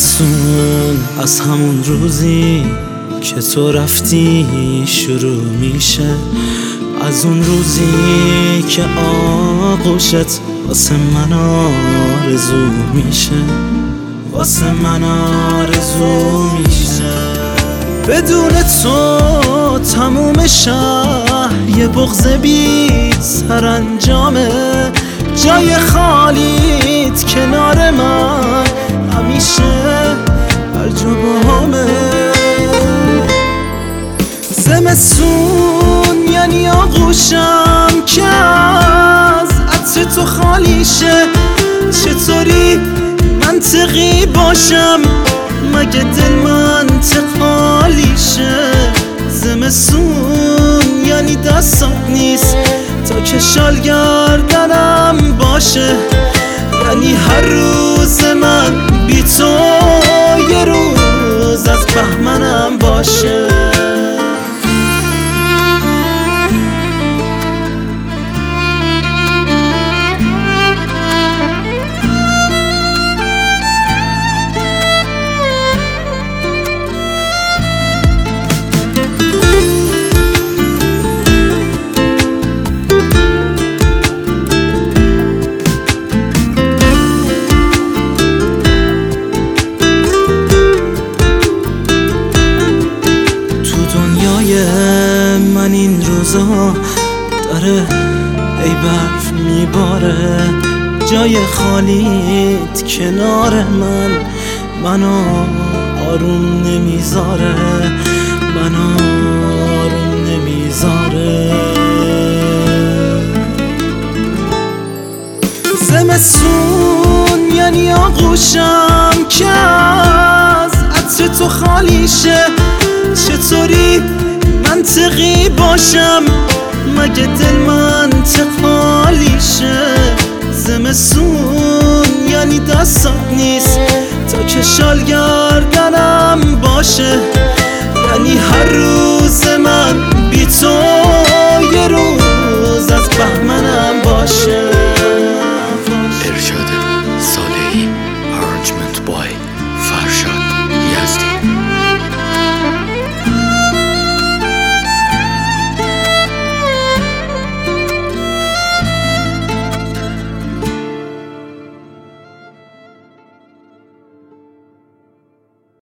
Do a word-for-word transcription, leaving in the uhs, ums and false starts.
زمستون از همون روزی که تو رفتی شروع میشه، از اون روزی که آغوشت واسه من آرزو میشه، واسه من آرزو میشه. بدون تو تموم شهر یه بغض بی سرانجامه، جای خالیت کنار من همیشه هر جا باهامه. زمستون یعنی آغوشم که از عطر تو خالی شه، چطوری منطقی باشم مگه دل منطقالی شه. زمستون یعنی دستات نیست تا که شال گردنم باشه، یعنی هر روز من بی تو یه روز از بهمنم باشه. من این روزا داره ای برف میباره، جای خالیت کنار من منو آروم نمیذاره، منو آروم نمیذاره. زمستون یعنی آغوشم که از عطر تو خالی شه، چطوری منطقی باشم مگه دل منطقالی شه. زمستون یعنی دستات نیست تا که شال گردنم باشه، یعنی هر روز